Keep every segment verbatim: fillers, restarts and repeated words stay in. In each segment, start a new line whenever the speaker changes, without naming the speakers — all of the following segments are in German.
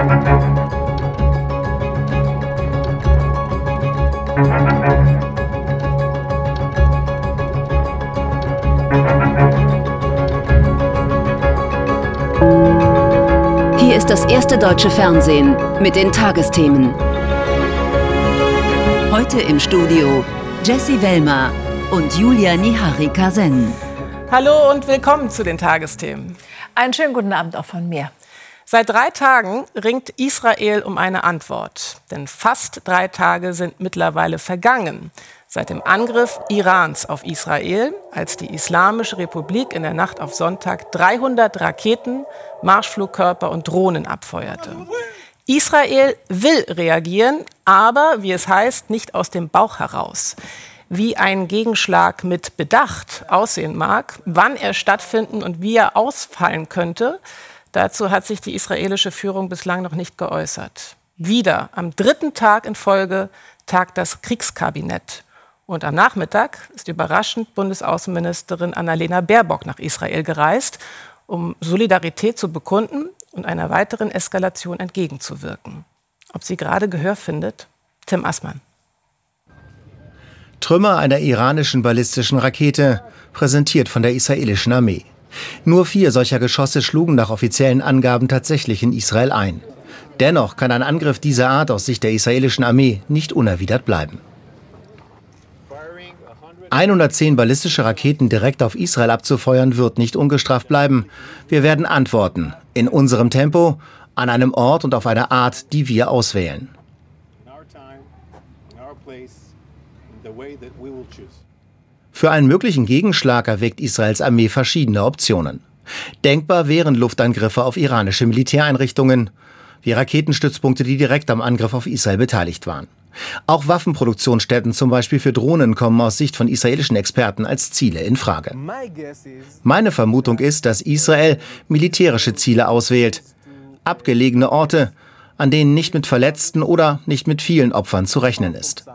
Hier ist das erste deutsche Fernsehen mit den Tagesthemen. Heute im Studio Jessie Wellmer und Julia Niharika-Sen.
Hallo und willkommen zu den Tagesthemen.
Einen schönen guten Abend auch von mir.
Seit drei Tagen ringt Israel um eine Antwort. Denn fast drei Tage sind mittlerweile vergangen seit dem Angriff Irans auf Israel, als die Islamische Republik in der Nacht auf Sonntag dreihundert Raketen, Marschflugkörper und Drohnen abfeuerte. Israel will reagieren, aber, wie es heißt, nicht aus dem Bauch heraus. Wie ein Gegenschlag mit Bedacht aussehen mag, wann er stattfinden und wie er ausfallen könnte, dazu hat sich die israelische Führung bislang noch nicht geäußert. Wieder am dritten Tag in Folge tagt das Kriegskabinett. Und am Nachmittag ist überraschend Bundesaußenministerin Annalena Baerbock nach Israel gereist, um Solidarität zu bekunden und einer weiteren Eskalation entgegenzuwirken. Ob sie gerade Gehör findet? Tim Assmann.
Trümmer einer iranischen ballistischen Rakete, präsentiert von der israelischen Armee. Nur vier solcher Geschosse schlugen nach offiziellen Angaben tatsächlich in Israel ein. Dennoch kann ein Angriff dieser Art aus Sicht der israelischen Armee nicht unerwidert bleiben. hundertzehn ballistische Raketen direkt auf Israel abzufeuern, wird nicht ungestraft bleiben. Wir werden antworten, in unserem Tempo, an einem Ort und auf eine Art, die wir auswählen. Für einen möglichen Gegenschlag erwägt Israels Armee verschiedene Optionen. Denkbar wären Luftangriffe auf iranische Militäreinrichtungen, wie Raketenstützpunkte, die direkt am Angriff auf Israel beteiligt waren. Auch Waffenproduktionsstätten, zum Beispiel für Drohnen, kommen aus Sicht von israelischen Experten als Ziele in Frage. Meine Vermutung ist, dass Israel militärische Ziele auswählt. Abgelegene Orte, an denen nicht mit Verletzten oder nicht mit vielen Opfern zu rechnen ist.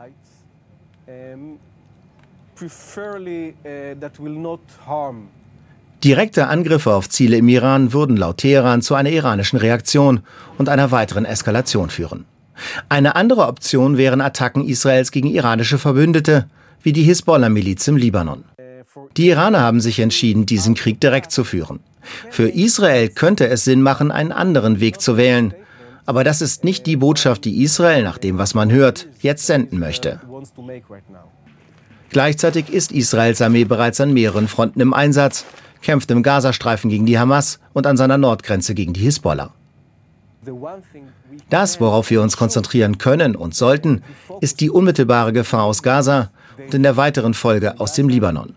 Direkte Angriffe auf Ziele im Iran würden laut Teheran zu einer iranischen Reaktion und einer weiteren Eskalation führen. Eine andere Option wären Attacken Israels gegen iranische Verbündete, wie die Hisbollah-Miliz im Libanon. Die Iraner haben sich entschieden, diesen Krieg direkt zu führen. Für Israel könnte es Sinn machen, einen anderen Weg zu wählen. Aber das ist nicht die Botschaft, die Israel, nach dem, was man hört, jetzt senden möchte. Gleichzeitig ist Israels Armee bereits an mehreren Fronten im Einsatz, kämpft im Gazastreifen gegen die Hamas und an seiner Nordgrenze gegen die Hisbollah. Das, worauf wir uns konzentrieren können und sollten, ist die unmittelbare Gefahr aus Gaza und in der weiteren Folge aus dem Libanon.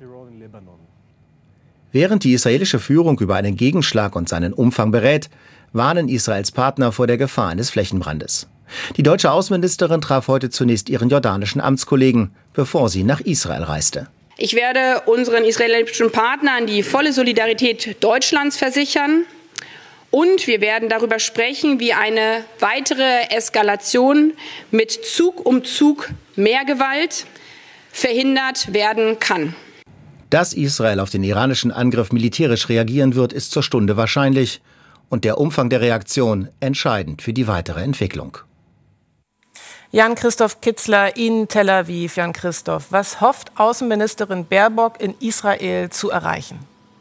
Während die israelische Führung über einen Gegenschlag und seinen Umfang berät, warnen Israels Partner vor der Gefahr eines Flächenbrandes. Die deutsche Außenministerin traf heute zunächst ihren jordanischen Amtskollegen, bevor sie nach Israel reiste.
Ich werde unseren israelischen Partnern die volle Solidarität Deutschlands versichern. Und wir werden darüber sprechen, wie eine weitere Eskalation mit Zug um Zug mehr Gewalt verhindert werden kann.
Dass Israel auf den iranischen Angriff militärisch reagieren wird, ist zur Stunde wahrscheinlich. Und der Umfang der Reaktion entscheidend für die weitere Entwicklung.
Jan-Christoph Kitzler in Tel Aviv. Jan-Christoph, was hofft Außenministerin Baerbock in Israel zu erreichen?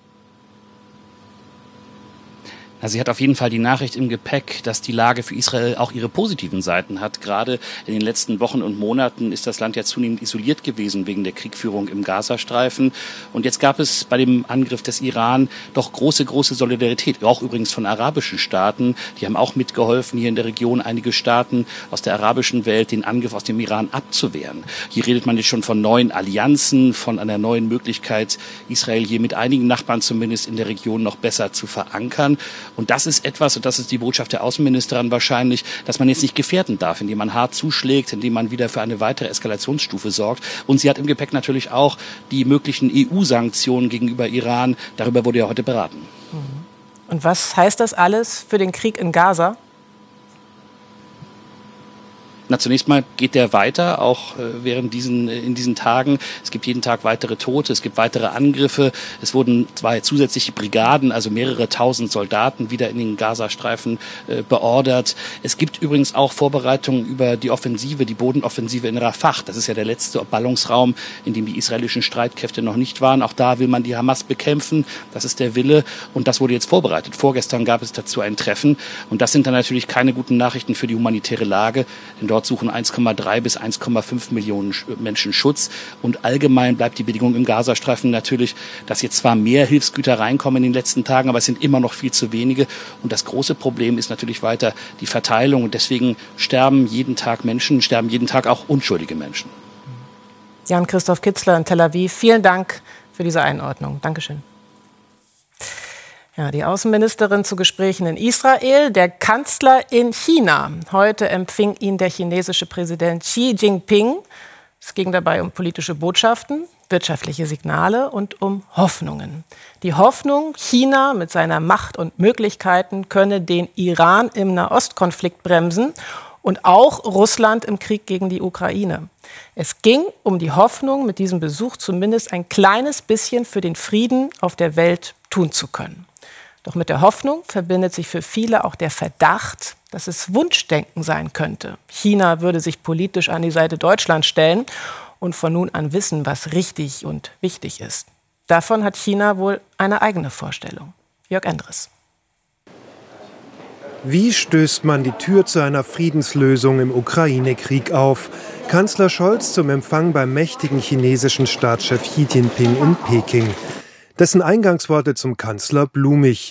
Also sie hat auf jeden Fall die Nachricht im Gepäck, dass die Lage für Israel auch ihre positiven Seiten hat. Gerade in den letzten Wochen und Monaten ist das Land ja zunehmend isoliert gewesen wegen der Kriegführung im Gazastreifen. Und jetzt gab es bei dem Angriff des Iran doch große, große Solidarität, auch übrigens von arabischen Staaten. Die haben auch mitgeholfen, hier in der Region einige Staaten aus der arabischen Welt den Angriff aus dem Iran abzuwehren. Hier redet man jetzt schon von neuen Allianzen, von einer neuen Möglichkeit, Israel hier mit einigen Nachbarn zumindest in der Region noch besser zu verankern. Und das ist etwas, und das ist die Botschaft der Außenministerin wahrscheinlich, dass man jetzt nicht gefährden darf, indem man hart zuschlägt, indem man wieder für eine weitere Eskalationsstufe sorgt. Und sie hat im Gepäck natürlich auch die möglichen E U-Sanktionen gegenüber Iran. Darüber wurde ja heute beraten.
Und was heißt das alles für den Krieg in Gaza?
Na, zunächst mal geht der weiter, auch äh, während diesen, in diesen Tagen. Es gibt jeden Tag weitere Tote, es gibt weitere Angriffe. Es wurden zwei zusätzliche Brigaden, also mehrere tausend Soldaten wieder in den Gazastreifen äh, beordert. Es gibt übrigens auch Vorbereitungen über die Offensive, die Bodenoffensive in Rafah. Das ist ja der letzte Ballungsraum, in dem die israelischen Streitkräfte noch nicht waren. Auch da will man die Hamas bekämpfen. Das ist der Wille und das wurde jetzt vorbereitet. Vorgestern gab es dazu ein Treffen und das sind dann natürlich keine guten Nachrichten für die humanitäre Lage. In Dort suchen eins Komma drei bis eins Komma fünf Millionen Menschen Schutz. Und allgemein bleibt die Bedingung im Gazastreifen natürlich, dass jetzt zwar mehr Hilfsgüter reinkommen in den letzten Tagen, aber es sind immer noch viel zu wenige. Und das große Problem ist natürlich weiter die Verteilung. Und deswegen sterben jeden Tag Menschen, sterben jeden Tag auch unschuldige Menschen.
Jan-Christoph Kitzler in Tel Aviv, vielen Dank für diese Einordnung. Dankeschön. Ja, die Außenministerin zu Gesprächen in Israel, der Kanzler in China. Heute empfing ihn der chinesische Präsident Xi Jinping. Es ging dabei um politische Botschaften, wirtschaftliche Signale und um Hoffnungen. Die Hoffnung, China mit seiner Macht und Möglichkeiten könne den Iran im Nahostkonflikt bremsen und auch Russland im Krieg gegen die Ukraine. Es ging um die Hoffnung, mit diesem Besuch zumindest ein kleines bisschen für den Frieden auf der Welt tun zu können. Doch mit der Hoffnung verbindet sich für viele auch der Verdacht, dass es Wunschdenken sein könnte. China würde sich politisch an die Seite Deutschlands stellen und von nun an wissen, was richtig und wichtig ist. Davon hat China wohl eine eigene Vorstellung. Jörg Endres.
Wie stößt man die Tür zu einer Friedenslösung im Ukraine-Krieg auf? Kanzler Scholz zum Empfang beim mächtigen chinesischen Staatschef Xi Jinping in Peking. Dessen Eingangsworte zum Kanzler blumig.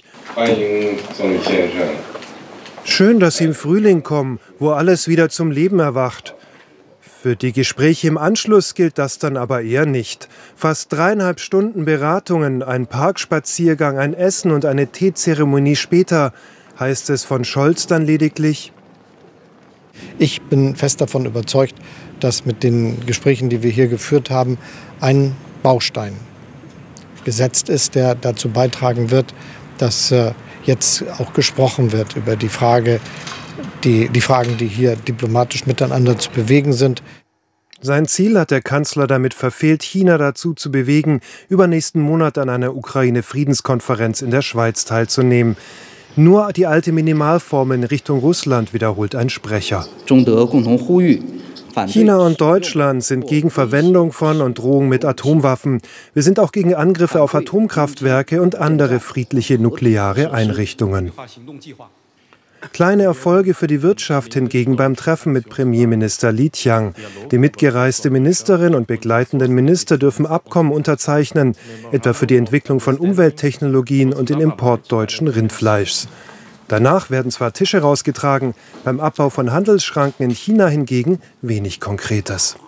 Schön, dass Sie im Frühling kommen, wo alles wieder zum Leben erwacht. Für die Gespräche im Anschluss gilt das dann aber eher nicht. Fast dreieinhalb Stunden Beratungen, ein Parkspaziergang, ein Essen und eine Teezeremonie später heißt es von Scholz dann lediglich:
Ich bin fest davon überzeugt, dass mit den Gesprächen, die wir hier geführt haben, ein Baustein gesetzt ist, der dazu beitragen wird, dass äh, jetzt auch gesprochen wird über die Frage, die, die Fragen, die hier diplomatisch miteinander zu bewegen sind.
Sein Ziel hat der Kanzler damit verfehlt, China dazu zu bewegen, übernächsten Monat an einer Ukraine-Friedenskonferenz in der Schweiz teilzunehmen. Nur die alte Minimalformel in Richtung Russland, wiederholt ein Sprecher. China und Deutschland sind gegen Verwendung von und Drohung mit Atomwaffen. Wir sind auch gegen Angriffe auf Atomkraftwerke und andere friedliche nukleare Einrichtungen. Kleine Erfolge für die Wirtschaft hingegen beim Treffen mit Premierminister Li Qiang. Die mitgereiste Ministerin und begleitenden Minister dürfen Abkommen unterzeichnen, etwa für die Entwicklung von Umwelttechnologien und den Import deutschen Rindfleischs. Danach werden zwar Tische rausgetragen, beim Abbau von Handelsschranken in China hingegen wenig Konkretes.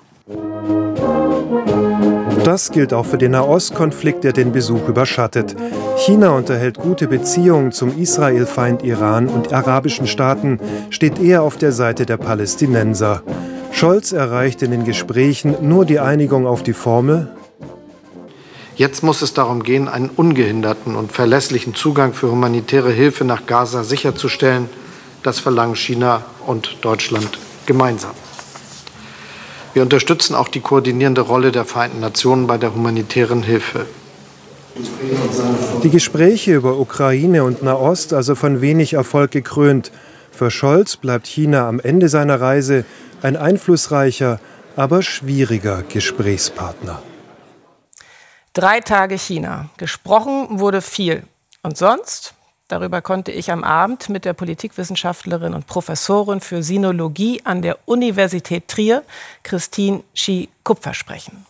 Das gilt auch für den Nahostkonflikt, der den Besuch überschattet. China unterhält gute Beziehungen zum Israel-Feind Iran und arabischen Staaten, steht eher auf der Seite der Palästinenser. Scholz erreicht in den Gesprächen nur die Einigung auf die Formel:
Jetzt muss es darum gehen, einen ungehinderten und verlässlichen Zugang für humanitäre Hilfe nach Gaza sicherzustellen. Das verlangen China und Deutschland gemeinsam. Wir unterstützen auch die koordinierende Rolle der Vereinten Nationen bei der humanitären Hilfe.
Die Gespräche über Ukraine und Nahost also von wenig Erfolg gekrönt. Für Scholz bleibt China am Ende seiner Reise ein einflussreicher, aber schwieriger Gesprächspartner.
Drei Tage China. Gesprochen wurde viel. Und sonst? Darüber konnte ich am Abend mit der Politikwissenschaftlerin und Professorin für Sinologie an der Universität Trier, Christine Schie-Kupfer, sprechen.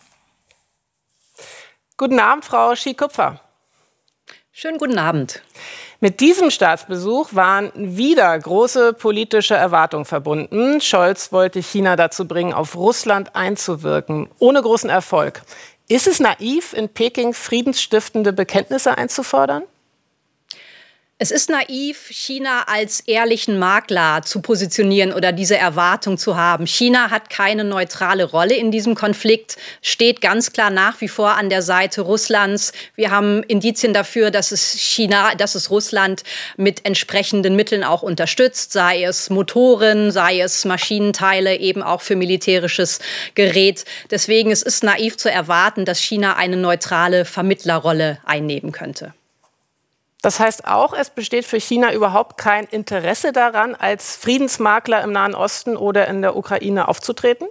Guten Abend, Frau Schie-Kupfer.
Schönen guten Abend.
Mit diesem Staatsbesuch waren wieder große politische Erwartungen verbunden. Scholz wollte China dazu bringen, auf Russland einzuwirken, ohne großen Erfolg. Ist es naiv, in Peking friedensstiftende Bekenntnisse einzufordern?
Es ist naiv, China als ehrlichen Makler zu positionieren oder diese Erwartung zu haben. China hat keine neutrale Rolle in diesem Konflikt, steht ganz klar nach wie vor an der Seite Russlands. Wir haben Indizien dafür, dass es China, dass es Russland mit entsprechenden Mitteln auch unterstützt, sei es Motoren, sei es Maschinenteile, eben auch für militärisches Gerät. Deswegen es ist naiv zu erwarten, dass China eine neutrale Vermittlerrolle einnehmen könnte.
Das heißt auch, es besteht für China überhaupt kein Interesse daran, als Friedensmakler im Nahen Osten oder in der Ukraine aufzutreten?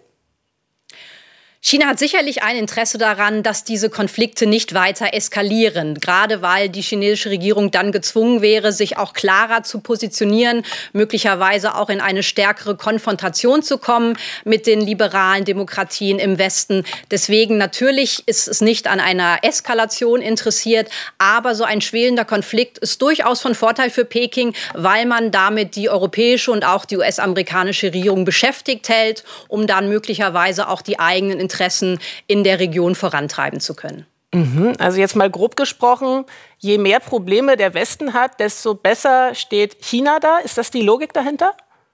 China hat sicherlich ein Interesse daran, dass diese Konflikte nicht weiter eskalieren, gerade weil die chinesische Regierung dann gezwungen wäre, sich auch klarer zu positionieren, möglicherweise auch in eine stärkere Konfrontation zu kommen mit den liberalen Demokratien im Westen. Deswegen natürlich ist es nicht an einer Eskalation interessiert, aber so ein schwelender Konflikt ist durchaus von Vorteil für Peking, weil man damit die europäische und auch die U S-amerikanische Regierung beschäftigt hält, um dann möglicherweise auch die eigenen Interessen in der Region vorantreiben zu können.
Mhm. Also jetzt mal grob gesprochen, je mehr Probleme der Westen hat, desto besser steht China da. Ist das die Logik dahinter?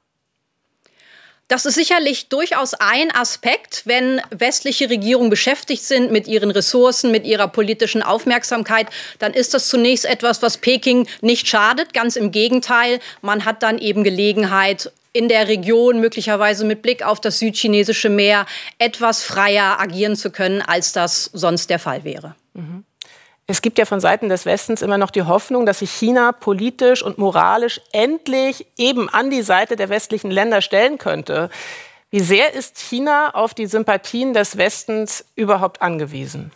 Das ist sicherlich durchaus ein Aspekt, wenn westliche Regierungen beschäftigt sind mit ihren Ressourcen, mit ihrer politischen Aufmerksamkeit, dann ist das zunächst etwas, was Peking nicht schadet. Ganz im Gegenteil, man hat dann eben Gelegenheit, in der Region möglicherweise mit Blick auf das südchinesische Meer etwas freier agieren zu können, als das sonst der Fall wäre.
Es gibt ja von Seiten des Westens immer noch die Hoffnung, dass sich China politisch und moralisch endlich eben an die Seite der westlichen Länder stellen könnte. Wie sehr ist China auf die Sympathien des Westens überhaupt angewiesen?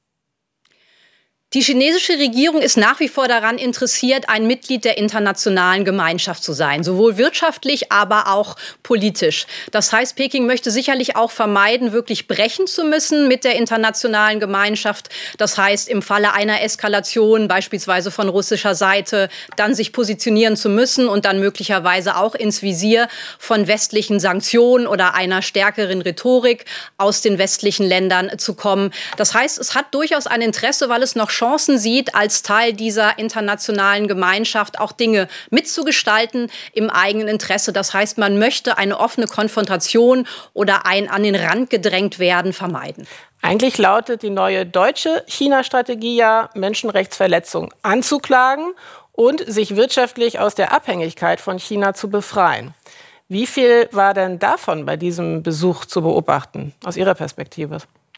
Die chinesische Regierung ist nach wie vor daran interessiert, ein Mitglied der internationalen Gemeinschaft zu sein, sowohl wirtschaftlich, aber auch politisch. Das heißt, Peking möchte sicherlich auch vermeiden, wirklich brechen zu müssen mit der internationalen Gemeinschaft. Das heißt, im Falle einer Eskalation, beispielsweise von russischer Seite, dann sich positionieren zu müssen und dann möglicherweise auch ins Visier von westlichen Sanktionen oder einer stärkeren Rhetorik aus den westlichen Ländern zu kommen. Das heißt, es hat durchaus ein Interesse, weil es noch Chancen sieht, als Teil dieser internationalen Gemeinschaft auch Dinge mitzugestalten im eigenen Interesse. Das heißt, man möchte eine offene Konfrontation oder ein an den Rand gedrängt werden vermeiden.
Eigentlich lautet die neue deutsche China-Strategie ja, Menschenrechtsverletzungen anzuklagen und sich wirtschaftlich aus der Abhängigkeit von China zu befreien. Wie viel war denn davon bei diesem Besuch zu beobachten, aus Ihrer Perspektive?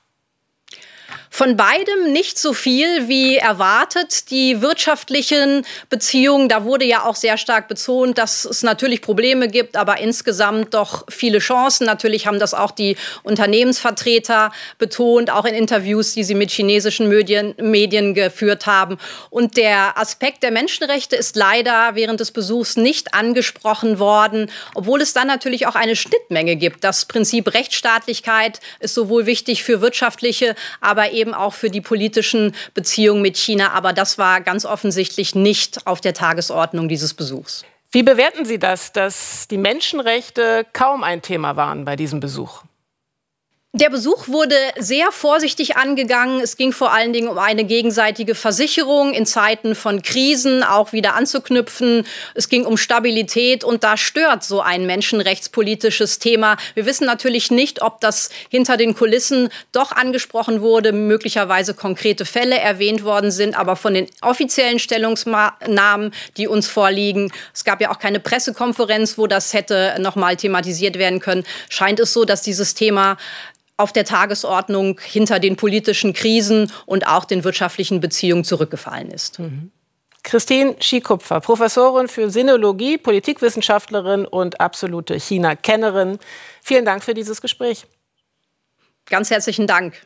Von beidem nicht so viel wie erwartet. Die wirtschaftlichen Beziehungen, da wurde ja auch sehr stark betont, dass es natürlich Probleme gibt, aber insgesamt doch viele Chancen. Natürlich haben das auch die Unternehmensvertreter betont, auch in Interviews, die sie mit chinesischen Medien, Medien geführt haben. Und der Aspekt der Menschenrechte ist leider während des Besuchs nicht angesprochen worden, obwohl es dann natürlich auch eine Schnittmenge gibt. Das Prinzip Rechtsstaatlichkeit ist sowohl wichtig für wirtschaftliche, aber eben auch für die politischen Beziehungen mit China. Aber das war ganz offensichtlich nicht auf der Tagesordnung dieses Besuchs.
Wie bewerten Sie das, dass die Menschenrechte kaum ein Thema waren bei diesem Besuch?
Der Besuch wurde sehr vorsichtig angegangen. Es ging vor allen Dingen um eine gegenseitige Versicherung in Zeiten von Krisen auch wieder anzuknüpfen. Es ging um Stabilität und da stört so ein menschenrechtspolitisches Thema. Wir wissen natürlich nicht, ob das hinter den Kulissen doch angesprochen wurde, möglicherweise konkrete Fälle erwähnt worden sind, aber von den offiziellen Stellungnahmen, die uns vorliegen, es gab ja auch keine Pressekonferenz, wo das hätte nochmal thematisiert werden können, scheint es so, dass dieses Thema auf der Tagesordnung hinter den politischen Krisen und auch den wirtschaftlichen Beziehungen zurückgefallen ist.
Mhm. Christine Schikupfer, Professorin für Sinologie, Politikwissenschaftlerin und absolute China-Kennerin. Vielen Dank für dieses Gespräch.
Ganz herzlichen Dank.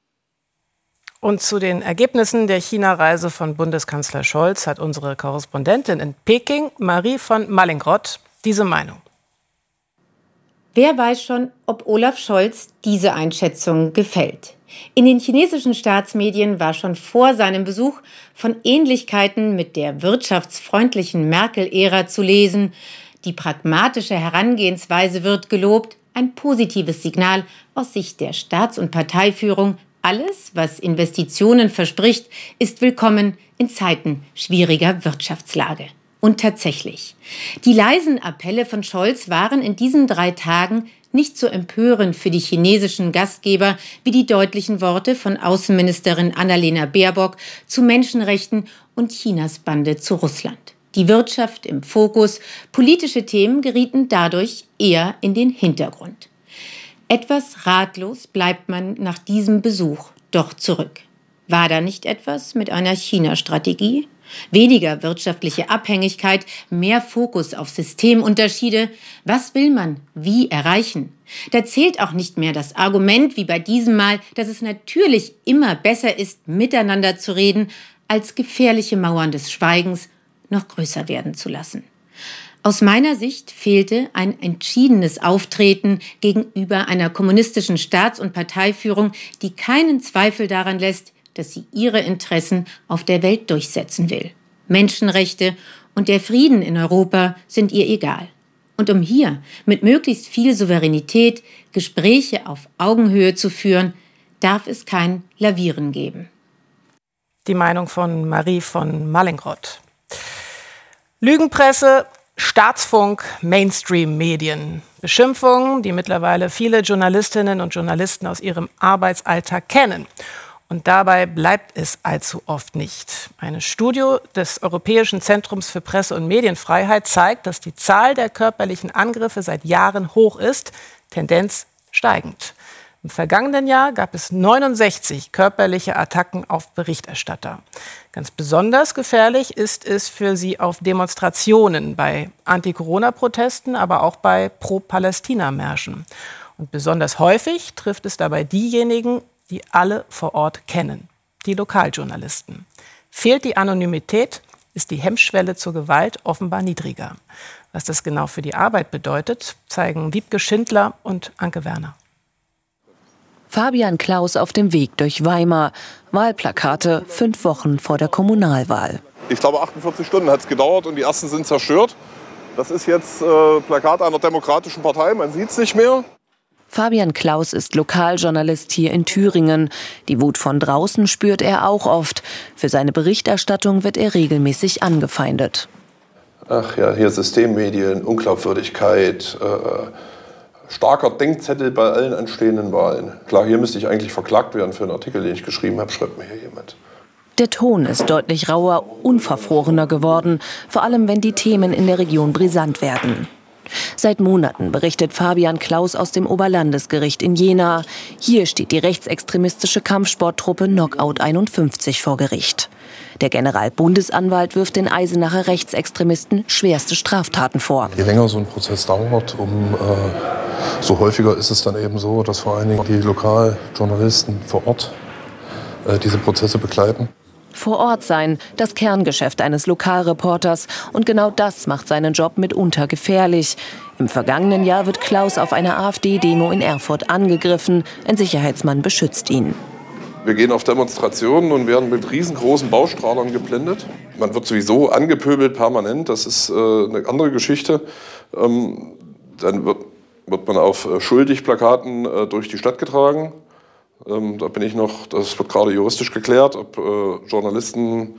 Und zu den Ergebnissen der China-Reise von Bundeskanzler Scholz hat unsere Korrespondentin in Peking, Marie von Mallinckrodt, diese Meinung.
Wer weiß schon, ob Olaf Scholz diese Einschätzung gefällt? In den chinesischen Staatsmedien war schon vor seinem Besuch von Ähnlichkeiten mit der wirtschaftsfreundlichen Merkel-Ära zu lesen. Die pragmatische Herangehensweise wird gelobt, ein positives Signal aus Sicht der Staats- und Parteiführung. Alles, was Investitionen verspricht, ist willkommen in Zeiten schwieriger Wirtschaftslage. Und tatsächlich, die leisen Appelle von Scholz waren in diesen drei Tagen nicht so empörend für die chinesischen Gastgeber wie die deutlichen Worte von Außenministerin Annalena Baerbock zu Menschenrechten und Chinas Bande zu Russland. Die Wirtschaft im Fokus, politische Themen gerieten dadurch eher in den Hintergrund. Etwas ratlos bleibt man nach diesem Besuch doch zurück. War da nicht etwas mit einer China-Strategie? Weniger wirtschaftliche Abhängigkeit, mehr Fokus auf Systemunterschiede. Was will man wie erreichen? Da zählt auch nicht mehr das Argument, wie bei diesem Mal, dass es natürlich immer besser ist, miteinander zu reden, als gefährliche Mauern des Schweigens noch größer werden zu lassen. Aus meiner Sicht fehlte ein entschiedenes Auftreten gegenüber einer kommunistischen Staats- und Parteiführung, die keinen Zweifel daran lässt, dass sie ihre Interessen auf der Welt durchsetzen will. Menschenrechte und der Frieden in Europa sind ihr egal. Und um hier mit möglichst viel Souveränität Gespräche auf Augenhöhe zu führen, darf es kein Lavieren geben.
Die Meinung von Marie von Mallinckrodt. Lügenpresse, Staatsfunk, Mainstream-Medien. Beschimpfungen, die mittlerweile viele Journalistinnen und Journalisten aus ihrem Arbeitsalltag kennen. Und dabei bleibt es allzu oft nicht. Eine Studie des Europäischen Zentrums für Presse- und Medienfreiheit zeigt, dass die Zahl der körperlichen Angriffe seit Jahren hoch ist, Tendenz steigend. Im vergangenen Jahr gab es neunundsechzig körperliche Attacken auf Berichterstatter. Ganz besonders gefährlich ist es für sie auf Demonstrationen, bei Anti-Corona-Protesten, aber auch bei Pro-Palästina-Märschen. Und besonders häufig trifft es dabei diejenigen, die alle vor Ort kennen, die Lokaljournalisten. Fehlt die Anonymität, ist die Hemmschwelle zur Gewalt offenbar niedriger. Was das genau für die Arbeit bedeutet, zeigen Wiebke Schindler und Anke Werner.
Fabian Klaus auf dem Weg durch Weimar. Wahlplakate fünf Wochen vor der Kommunalwahl.
Ich glaube, achtundvierzig Stunden hat es gedauert und die ersten sind zerstört. Das ist jetzt äh, Plakat einer demokratischen Partei, man sieht es nicht mehr.
Fabian Klaus ist Lokaljournalist hier in Thüringen. Die Wut von draußen spürt er auch oft. Für seine Berichterstattung wird er regelmäßig angefeindet.
Ach ja, hier Systemmedien, Unglaubwürdigkeit, äh, starker Denkzettel bei allen anstehenden Wahlen. Klar, hier müsste ich eigentlich verklagt werden für einen Artikel, den ich geschrieben habe, schreibt mir hier jemand.
Der Ton ist deutlich rauer, unverfrorener geworden, vor allem wenn die Themen in der Region brisant werden. Seit Monaten berichtet Fabian Klaus aus dem Oberlandesgericht in Jena. Hier steht die rechtsextremistische Kampfsporttruppe Knockout einundfünfzig vor Gericht. Der Generalbundesanwalt wirft den Eisenacher Rechtsextremisten schwerste Straftaten vor.
Je länger so ein Prozess dauert, um, äh, so häufiger ist es dann eben so, dass vor allen Dingen die Lokaljournalisten vor Ort äh, diese Prozesse begleiten.
Vor Ort sein, das Kerngeschäft eines Lokalreporters. Und genau das macht seinen Job mitunter gefährlich. Im vergangenen Jahr wird Klaus auf einer AfD-Demo in Erfurt angegriffen. Ein Sicherheitsmann beschützt ihn.
Wir gehen auf Demonstrationen und werden mit riesengroßen Baustrahlern geblendet. Man wird sowieso angepöbelt permanent, das ist äh, eine andere Geschichte. Ähm, dann wird, wird man auf äh, Schuldig-Plakaten äh, durch die Stadt getragen. Ähm, da bin ich noch, das wird gerade juristisch geklärt, ob äh, Journalisten,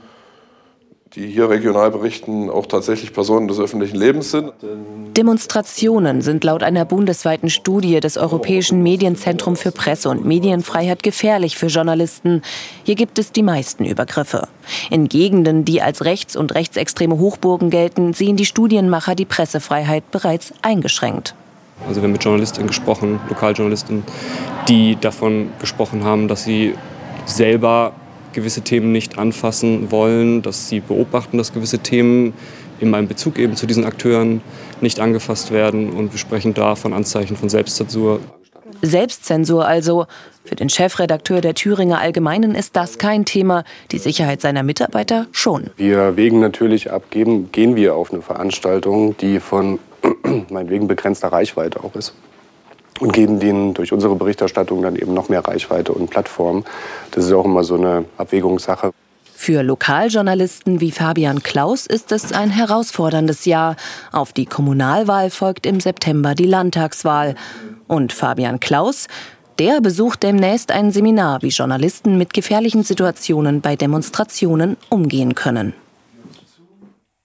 die hier regional berichten, auch tatsächlich Personen des öffentlichen Lebens sind.
Demonstrationen sind laut einer bundesweiten Studie des Europäischen Medienzentrums für Presse- und Medienfreiheit gefährlich für Journalisten. Hier gibt es die meisten Übergriffe. In Gegenden, die als rechts- und rechtsextreme Hochburgen gelten, sehen die Studienmacher die Pressefreiheit bereits eingeschränkt.
Also wir haben mit Journalistinnen gesprochen, Lokaljournalistinnen, die davon gesprochen haben, dass sie selber gewisse Themen nicht anfassen wollen, dass sie beobachten, dass gewisse Themen in meinem Bezug eben zu diesen Akteuren nicht angefasst werden. Und wir sprechen da von Anzeichen von Selbstzensur.
Selbstzensur also. Für den Chefredakteur der Thüringer Allgemeinen ist das kein Thema, die Sicherheit seiner Mitarbeiter schon.
Wir wägen natürlich ab, gehen, gehen wir auf eine Veranstaltung, die von meinetwegen begrenzter Reichweite auch ist. Und geben denen durch unsere Berichterstattung dann eben noch mehr Reichweite und Plattform. Das ist auch immer so eine Abwägungssache.
Für Lokaljournalisten wie Fabian Klaus ist es ein herausforderndes Jahr. Auf die Kommunalwahl folgt im September die Landtagswahl. Und Fabian Klaus, der besucht demnächst ein Seminar, wie Journalisten mit gefährlichen Situationen bei Demonstrationen umgehen können.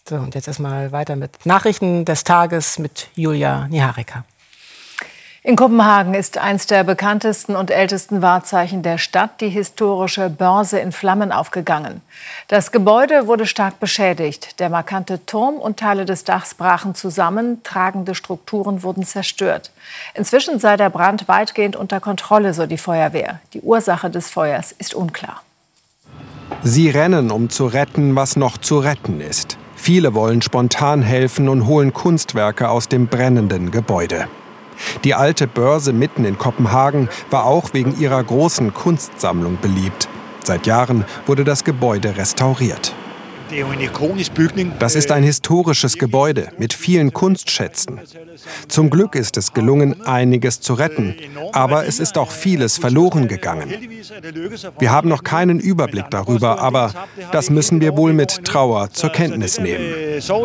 So, und jetzt erstmal weiter mit Nachrichten des Tages mit Julia Niharika.
In Kopenhagen ist eins der bekanntesten und ältesten Wahrzeichen der Stadt, die historische Börse, in Flammen aufgegangen. Das Gebäude wurde stark beschädigt. Der markante Turm und Teile des Dachs brachen zusammen, tragende Strukturen wurden zerstört. Inzwischen sei der Brand weitgehend unter Kontrolle, so die Feuerwehr. Die Ursache des Feuers ist unklar.
Sie rennen, um zu retten, was noch zu retten ist. Viele wollen spontan helfen und holen Kunstwerke aus dem brennenden Gebäude. Die alte Börse mitten in Kopenhagen war auch wegen ihrer großen Kunstsammlung beliebt. Seit Jahren wurde das Gebäude restauriert. Das ist ein historisches Gebäude mit vielen Kunstschätzen. Zum Glück ist es gelungen, einiges zu retten, aber es ist auch vieles verloren gegangen. Wir haben noch keinen Überblick darüber, aber das müssen wir wohl mit Trauer zur Kenntnis nehmen.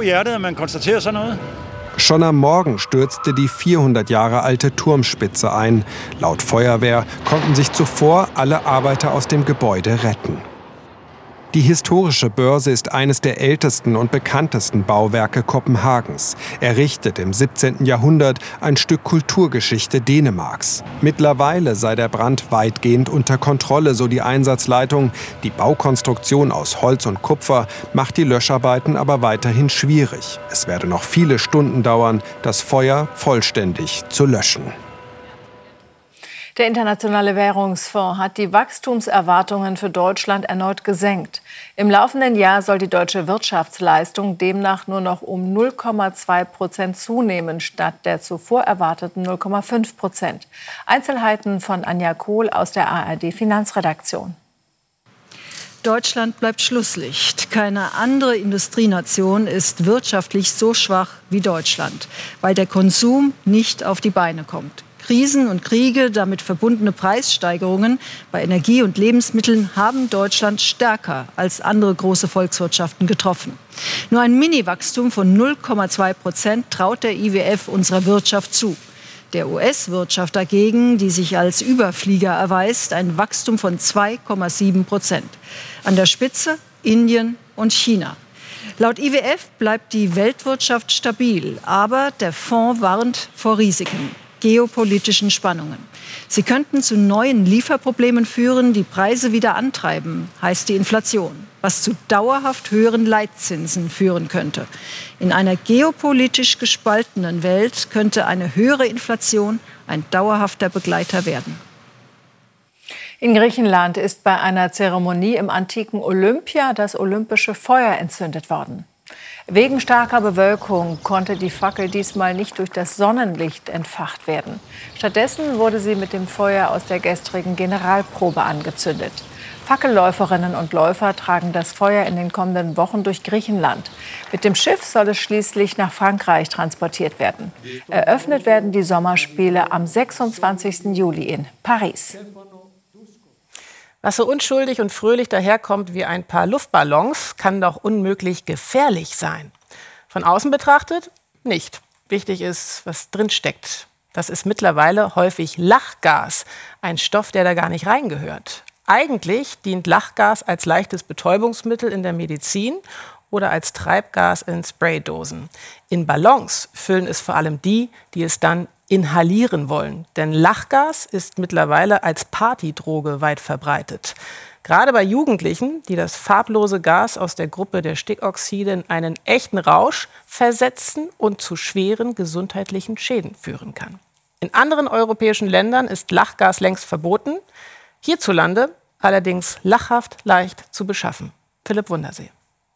Schon am Morgen stürzte die vierhundert Jahre alte Turmspitze ein. Laut Feuerwehr konnten sich zuvor alle Arbeiter aus dem Gebäude retten. Die historische Börse ist eines der ältesten und bekanntesten Bauwerke Kopenhagens. Errichtet im siebzehnten Jahrhundert, ein Stück Kulturgeschichte Dänemarks. Mittlerweile sei der Brand weitgehend unter Kontrolle, so die Einsatzleitung. Die Baukonstruktion aus Holz und Kupfer macht die Löscharbeiten aber weiterhin schwierig. Es werde noch viele Stunden dauern, das Feuer vollständig zu löschen.
Der Internationale Währungsfonds hat die Wachstumserwartungen für Deutschland erneut gesenkt. Im laufenden Jahr soll die deutsche Wirtschaftsleistung demnach nur noch um null Komma zwei Prozent zunehmen, statt der zuvor erwarteten null Komma fünf Prozent. Einzelheiten von Anja Kohl aus der A R D-Finanzredaktion.
Deutschland bleibt Schlusslicht. Keine andere Industrienation ist wirtschaftlich so schwach wie Deutschland, weil der Konsum nicht auf die Beine kommt. Krisen und Kriege, damit verbundene Preissteigerungen bei Energie und Lebensmitteln haben Deutschland stärker als andere große Volkswirtschaften getroffen. Nur ein Mini-Wachstum von null Komma zwei Prozent traut der I W F unserer Wirtschaft zu. Der U S-Wirtschaft dagegen, die sich als Überflieger erweist, ein Wachstum von zwei Komma sieben Prozent. An der Spitze Indien und China. Laut I W F bleibt die Weltwirtschaft stabil, aber der Fonds warnt vor Risiken. Geopolitischen Spannungen. Sie könnten zu neuen Lieferproblemen führen, die Preise wieder antreiben, heißt die Inflation, was zu dauerhaft höheren Leitzinsen führen könnte. In einer geopolitisch gespaltenen Welt könnte eine höhere Inflation ein dauerhafter Begleiter werden.
In Griechenland ist bei einer Zeremonie im antiken Olympia das olympische Feuer entzündet worden. Wegen starker Bewölkung konnte die Fackel diesmal nicht durch das Sonnenlicht entfacht werden. Stattdessen wurde sie mit dem Feuer aus der gestrigen Generalprobe angezündet. Fackelläuferinnen und Läufer tragen das Feuer in den kommenden Wochen durch Griechenland. Mit dem Schiff soll es schließlich nach Frankreich transportiert werden. Eröffnet werden die Sommerspiele am sechsundzwanzigsten Juli in Paris.
Was so unschuldig und fröhlich daherkommt wie ein paar Luftballons, kann doch unmöglich gefährlich sein. Von außen betrachtet nicht. Wichtig ist, was drin steckt. Das ist mittlerweile häufig Lachgas, ein Stoff, der da gar nicht reingehört. Eigentlich dient Lachgas als leichtes Betäubungsmittel in der Medizin oder als Treibgas in Spraydosen. In Ballons füllen es vor allem die, die es dann inhalieren wollen. Denn Lachgas ist mittlerweile als Partydroge weit verbreitet. Gerade bei Jugendlichen, die das farblose Gas aus der Gruppe der Stickoxide in einen echten Rausch versetzen und zu schweren gesundheitlichen Schäden führen kann. In anderen europäischen Ländern ist Lachgas längst verboten. Hierzulande allerdings lachhaft leicht zu beschaffen. Philipp Wundersee.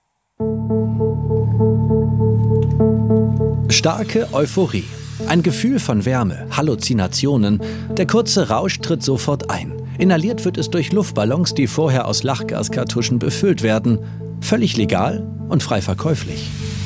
Starke Euphorie. Ein Gefühl von Wärme, Halluzinationen. Der kurze Rausch tritt sofort ein. Inhaliert wird es durch Luftballons, die vorher aus Lachgaskartuschen befüllt werden. Völlig legal und frei verkäuflich.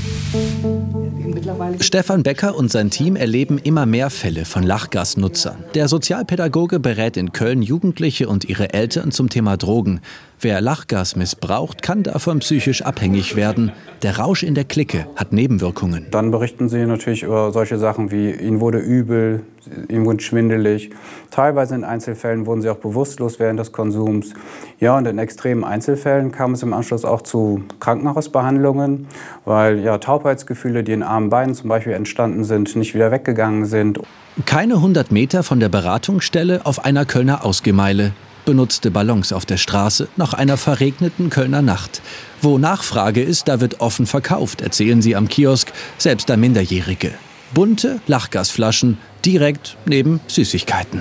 Stefan Becker und sein Team erleben immer mehr Fälle von Lachgasnutzern. Der Sozialpädagoge berät in Köln Jugendliche und ihre Eltern zum Thema Drogen. Wer Lachgas missbraucht, kann davon psychisch abhängig werden. Der Rausch in der Clique hat Nebenwirkungen.
Dann berichten sie natürlich über solche Sachen wie, ihnen wurde übel, ihnen wurde schwindelig. Teilweise in Einzelfällen wurden sie auch bewusstlos während des Konsums. Ja, und in extremen Einzelfällen kam es im Anschluss auch zu Krankenhausbehandlungen, weil ja, Taubheitsgefühle, die in armen Beinen zum Beispiel entstanden sind, nicht wieder weggegangen sind.
Keine hundert Meter von der Beratungsstelle auf einer Kölner Ausgehmeile. Benutzte Ballons auf der Straße nach einer verregneten Kölner Nacht. Wo Nachfrage ist, da wird offen verkauft, erzählen sie am Kiosk, selbst an Minderjährige. Bunte Lachgasflaschen direkt neben Süßigkeiten.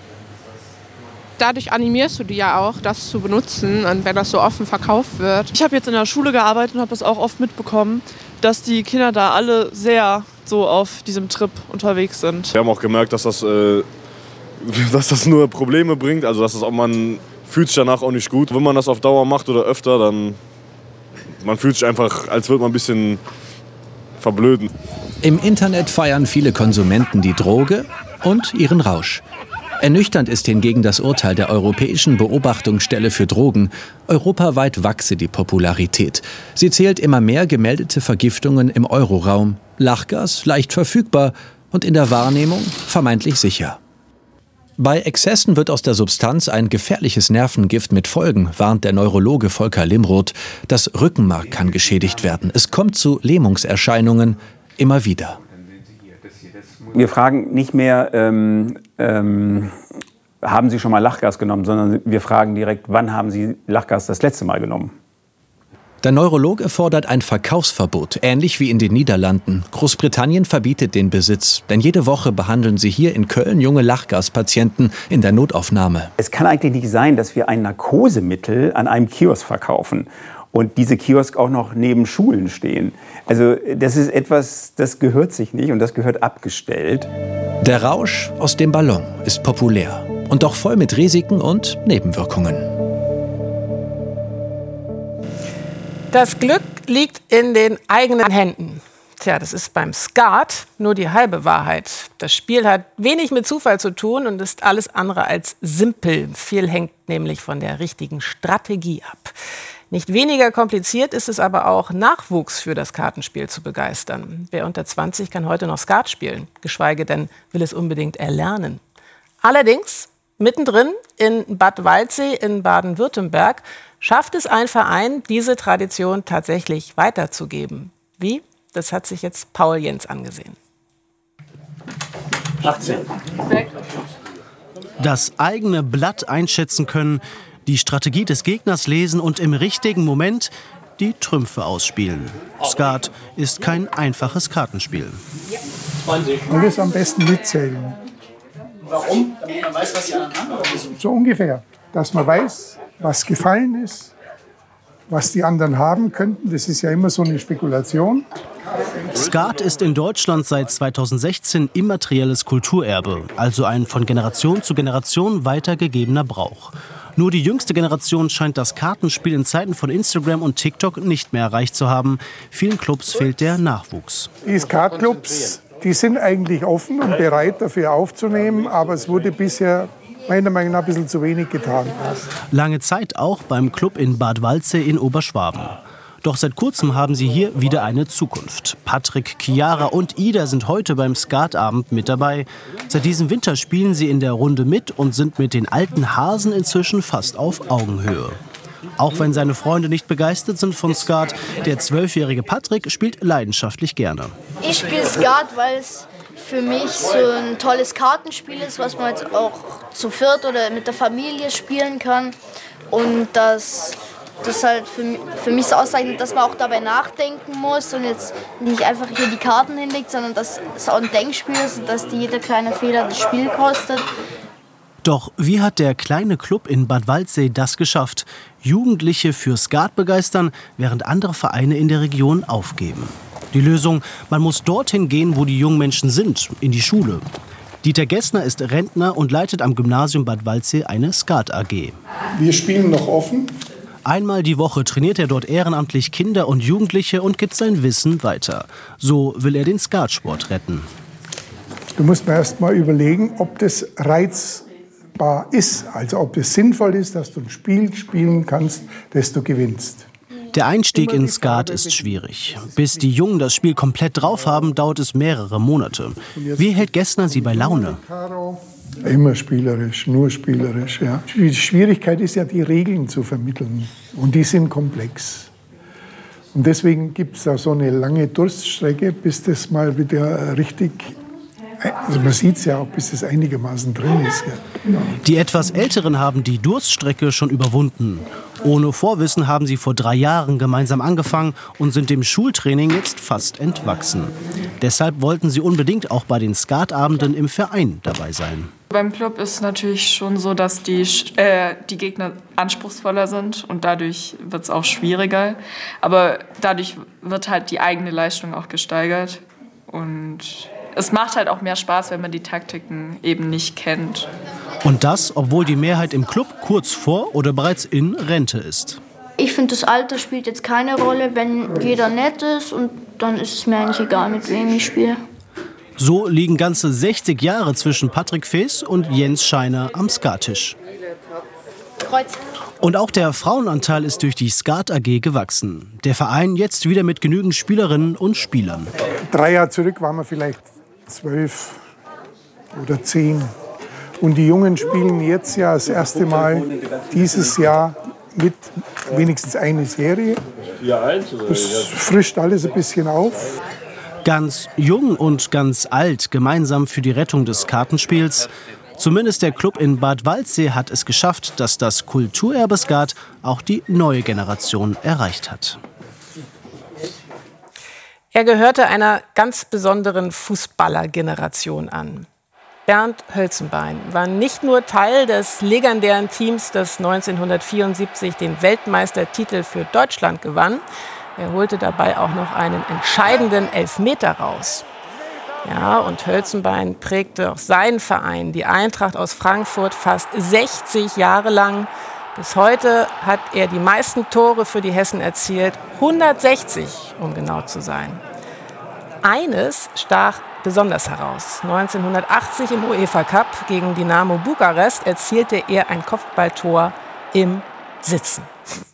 Dadurch animierst du die ja auch, das zu benutzen, und wenn das so offen verkauft wird.
Ich habe jetzt in der Schule gearbeitet und habe das auch oft mitbekommen, dass die Kinder da alle sehr so auf diesem Trip unterwegs sind.
Wir haben auch gemerkt, dass das, äh, dass das nur Probleme bringt, also dass das auch, man fühlt sich danach auch nicht gut. Wenn man das auf Dauer macht oder öfter, dann man fühlt sich einfach, als würde man ein bisschen verblöden.
Im Internet feiern viele Konsumenten die Droge und ihren Rausch. Ernüchternd ist hingegen das Urteil der Europäischen Beobachtungsstelle für Drogen. Europaweit wachse die Popularität. Sie zählt immer mehr gemeldete Vergiftungen im Euroraum. Lachgas leicht verfügbar und in der Wahrnehmung vermeintlich sicher. Bei Exzessen wird aus der Substanz ein gefährliches Nervengift mit Folgen, warnt der Neurologe Volker Limroth. Das Rückenmark kann geschädigt werden. Es kommt zu Lähmungserscheinungen immer wieder.
Wir fragen nicht mehr, ähm, ähm, haben Sie schon mal Lachgas genommen, sondern wir fragen direkt, wann haben Sie Lachgas das letzte Mal genommen?
Der Neurologe fordert ein Verkaufsverbot, ähnlich wie in den Niederlanden. Großbritannien verbietet den Besitz, denn jede Woche behandeln sie hier in Köln junge Lachgaspatienten in der Notaufnahme.
Es kann eigentlich nicht sein, dass wir ein Narkosemittel an einem Kiosk verkaufen und diese Kiosk auch noch neben Schulen stehen. Also das ist etwas, das gehört sich nicht und das gehört abgestellt.
Der Rausch aus dem Ballon ist populär und doch voll mit Risiken und Nebenwirkungen.
Das Glück liegt in den eigenen Händen. Tja, das ist beim Skat nur die halbe Wahrheit. Das Spiel hat wenig mit Zufall zu tun und ist alles andere als simpel. Viel hängt nämlich von der richtigen Strategie ab. Nicht weniger kompliziert ist es aber auch, Nachwuchs für das Kartenspiel zu begeistern. Wer unter zwanzig kann heute noch Skat spielen, geschweige denn will es unbedingt erlernen. Allerdings, mittendrin in Bad Waldsee in Baden-Württemberg schafft es ein Verein, diese Tradition tatsächlich weiterzugeben. Wie? Das hat sich jetzt Paul Jens angesehen.
achtzehn. Das eigene Blatt einschätzen können, die Strategie des Gegners lesen und im richtigen Moment die Trümpfe ausspielen. Skat ist kein einfaches Kartenspiel.
Alles am besten mitzählen.
Warum? Damit man weiß, was die anderen haben?
So ungefähr. Dass man weiß, was gefallen ist, was die anderen haben könnten. Das ist ja immer so eine Spekulation.
Skat ist in Deutschland seit zweitausendsechzehn immaterielles Kulturerbe, also ein von Generation zu Generation weitergegebener Brauch. Nur die jüngste Generation scheint das Kartenspiel in Zeiten von Instagram und TikTok nicht mehr erreicht zu haben. Vielen Clubs fehlt der Nachwuchs.
Die Skatclubs, die sind eigentlich offen und bereit dafür aufzunehmen, aber es wurde bisher meiner Meinung nach ein bisschen zu wenig getan.
Lange Zeit auch beim Club in Bad Waldsee in Oberschwaben. Doch seit kurzem haben sie hier wieder eine Zukunft. Patrick, Chiara und Ida sind heute beim Skatabend mit dabei. Seit diesem Winter spielen sie in der Runde mit und sind mit den alten Hasen inzwischen fast auf Augenhöhe. Auch wenn seine Freunde nicht begeistert sind von Skat, der zwölfjährige Patrick spielt leidenschaftlich gerne.
Ich spiele Skat, weil es für mich so ein tolles Kartenspiel ist, was man jetzt auch zu viert oder mit der Familie spielen kann. Und das, das halt für, für mich so auszeichnet, dass man auch dabei nachdenken muss und jetzt nicht einfach hier die Karten hinlegt, sondern dass es auch ein Denkspiel ist und dass jeder kleine Fehler das Spiel kostet.
Doch wie hat der kleine Club in Bad Waldsee das geschafft? Jugendliche für Skat begeistern, während andere Vereine in der Region aufgeben. Die Lösung, man muss dorthin gehen, wo die jungen Menschen sind, in die Schule. Dieter Gessner ist Rentner und leitet am Gymnasium Bad Waldsee eine Skat-A G.
Wir spielen noch offen.
Einmal die Woche trainiert er dort ehrenamtlich Kinder und Jugendliche und gibt sein Wissen weiter. So will er den Skatsport retten.
Du musst mir erst mal überlegen, ob das Reiz messbar ist, also ob es sinnvoll ist, dass du ein Spiel spielen kannst, das du gewinnst.
Der Einstieg in Skat ist schwierig. Bis die Jungen das Spiel komplett drauf haben, dauert es mehrere Monate. Wie hält Gessner sie bei Laune?
Immer spielerisch, nur spielerisch. Ja. Die Schwierigkeit ist ja, die Regeln zu vermitteln. Und die sind komplex. Und deswegen gibt es da so eine lange Durststrecke, bis das mal wieder richtig, also man sieht es ja auch, bis das einigermaßen drin ist. Ja.
Die etwas Älteren haben die Durststrecke schon überwunden. Ohne Vorwissen haben sie vor drei Jahren gemeinsam angefangen und sind dem Schultraining jetzt fast entwachsen. Deshalb wollten sie unbedingt auch bei den Skatabenden im Verein dabei sein.
Beim Club ist es natürlich schon so, dass die, äh, die Gegner anspruchsvoller sind und dadurch wird es auch schwieriger. Aber dadurch wird halt die eigene Leistung auch gesteigert. Und es macht halt auch mehr Spaß, wenn man die Taktiken eben nicht kennt.
Und das, obwohl die Mehrheit im Club kurz vor oder bereits in Rente ist.
Ich finde, das Alter spielt jetzt keine Rolle, wenn jeder nett ist und dann ist es mir eigentlich egal, mit wem ich spiele.
So liegen ganze sechzig Jahre zwischen Patrick Fees und Jens Scheiner am Skattisch.
Kreuz.
Und auch der Frauenanteil ist durch die Skat A G gewachsen. Der Verein jetzt wieder mit genügend Spielerinnen und Spielern.
Drei Jahre zurück waren wir vielleicht zwölf oder zehn. Und die Jungen spielen jetzt ja das erste Mal dieses Jahr mit wenigstens eine Serie. Das frischt alles ein bisschen auf.
Ganz jung und ganz alt gemeinsam für die Rettung des Kartenspiels. Zumindest der Club in Bad Waldsee hat es geschafft, dass das Kulturerbe Skat auch die neue Generation erreicht hat.
Er gehörte einer ganz besonderen Fußballergeneration an. Bernd Hölzenbein war nicht nur Teil des legendären Teams, das neunzehnhundertvierundsiebzig den Weltmeistertitel für Deutschland gewann. Er holte dabei auch noch einen entscheidenden Elfmeter raus. Ja, und Hölzenbein prägte auch seinen Verein, die Eintracht aus Frankfurt, fast sechzig Jahre lang. Bis heute hat er die meisten Tore für die Hessen erzielt, hundertsechzig, um genau zu sein. Eines stach besonders heraus. neunzehnhundertachtzig im UEFA Cup gegen Dynamo Bukarest erzielte er ein Kopfballtor im Sitzen.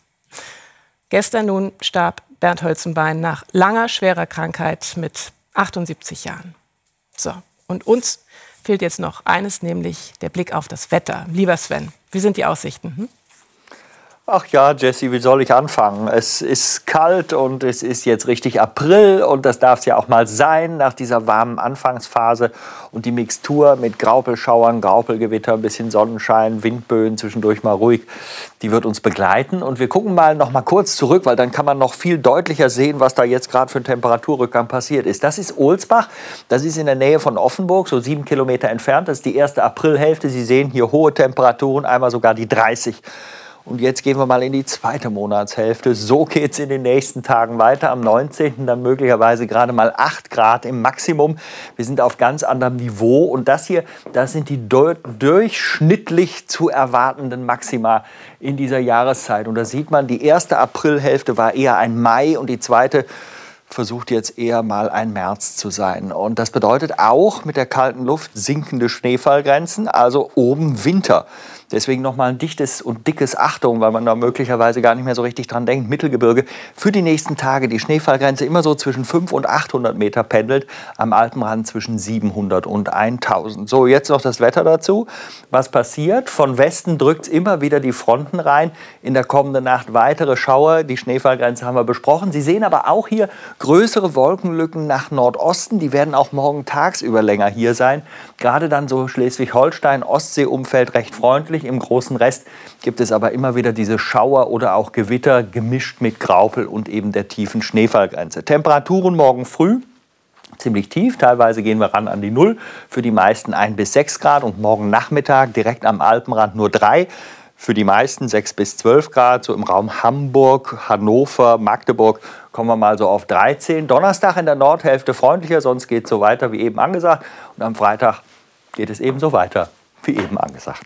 Gestern nun starb Bernd Hölzenbein nach langer, schwerer Krankheit mit achtundsiebzig Jahren. So, und uns fehlt jetzt noch eines, nämlich der Blick auf das Wetter. Lieber Sven, wie sind die Aussichten? Hm?
Ach ja, Jessie, wie soll ich anfangen? Es ist kalt und es ist jetzt richtig April und das darf es ja auch mal sein nach dieser warmen Anfangsphase. Und die Mixtur mit Graupelschauern, Graupelgewitter, ein bisschen Sonnenschein, Windböen, zwischendurch mal ruhig, die wird uns begleiten. Und wir gucken mal noch mal kurz zurück, weil dann kann man noch viel deutlicher sehen, was da jetzt gerade für ein Temperaturrückgang passiert ist. Das ist Ohlsbach, das ist in der Nähe von Offenburg, so sieben Kilometer entfernt. Das ist die erste Aprilhälfte. Sie sehen hier hohe Temperaturen, einmal sogar die dreißig. Und jetzt gehen wir mal in die zweite Monatshälfte. So geht es in den nächsten Tagen weiter. Am neunzehnten dann möglicherweise gerade mal acht Grad im Maximum. Wir sind auf ganz anderem Niveau. Und das hier, das sind die durchschnittlich zu erwartenden Maxima in dieser Jahreszeit. Und da sieht man, die erste Aprilhälfte war eher ein Mai und die zweite versucht jetzt eher mal ein März zu sein. Und das bedeutet auch mit der kalten Luft sinkende Schneefallgrenzen, also oben Winter. Deswegen nochmal ein dichtes und dickes Achtung, weil man da möglicherweise gar nicht mehr so richtig dran denkt. Mittelgebirge für die nächsten Tage die Schneefallgrenze immer so zwischen fünfhundert und achthundert Meter pendelt. Am Alpenrand zwischen siebenhundert und tausend. So, jetzt noch das Wetter dazu. Was passiert? Von Westen drückt es immer wieder die Fronten rein. In der kommenden Nacht weitere Schauer. Die Schneefallgrenze haben wir besprochen. Sie sehen aber auch hier größere Wolkenlücken nach Nordosten. Die werden auch morgen tagsüber länger hier sein. Gerade dann so Schleswig-Holstein, Ostseeumfeld recht freundlich. Im großen Rest gibt es aber immer wieder diese Schauer oder auch Gewitter, gemischt mit Graupel und eben der tiefen Schneefallgrenze. Temperaturen morgen früh ziemlich tief, teilweise gehen wir ran an die Null. Für die meisten ein bis sechs Grad und morgen Nachmittag direkt am Alpenrand nur drei. Für die meisten sechs bis zwölf Grad, so im Raum Hamburg, Hannover, Magdeburg kommen wir mal so auf dreizehn. Donnerstag in der Nordhälfte freundlicher, sonst geht es so weiter wie eben angesagt. Und am Freitag geht es eben so weiter wie eben angesagt.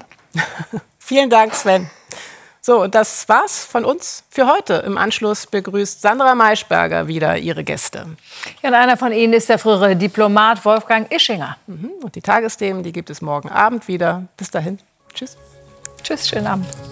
Vielen Dank, Sven. So, und das war's von uns für heute. Im Anschluss begrüßt Sandra Maischberger wieder ihre Gäste.
Ja, und einer von ihnen ist der frühere Diplomat Wolfgang Ischinger.
Mhm. Und die Tagesthemen, die gibt es morgen Abend wieder. Bis dahin. Tschüss.
Tschüss, schönen Abend.